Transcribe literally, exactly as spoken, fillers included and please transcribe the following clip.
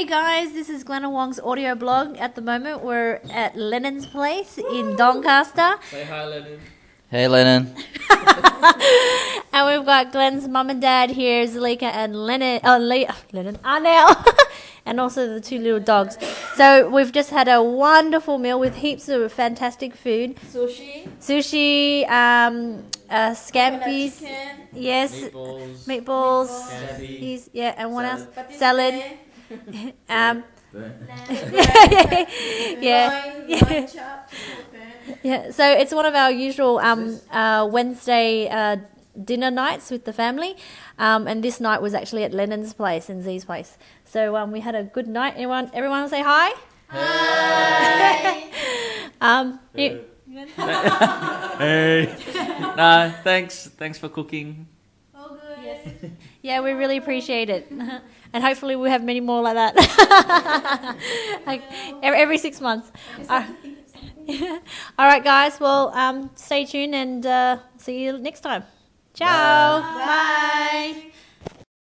guys, this is Glenna Wong's audio blog. At the moment, we're at Lennon's place in Doncaster. Say hi, Lennon. Hey, Lennon. And we've got Glenn's mum and dad here, Zalika and Lennon, oh, Le- Lennon, Arnell, and also the two little dogs. So we've just had a wonderful meal with heaps of fantastic food. Sushi. Sushi, um, uh, scampi's, Chicken. yes, Meatballs. meatballs, Scampi. he's, yeah, and what Salad. else? Patis Salad. teh, Um, yeah. yeah. Loin, loin chop, chicken. Yeah, so it's one of our usual um, uh, Wednesday uh, dinner nights with the family, um, and this night was actually at Lennon's place and Z's place. So um, we had a good night. Everyone, everyone, say hi. Hi. Um, you- Hey. No, thanks. Thanks for cooking. All good. Yes. yeah, we really appreciate it, and hopefully we'll have many more like that. like every, every six months. Uh, all right, guys. Well, um, stay tuned and uh, see you next time. Ciao. Bye.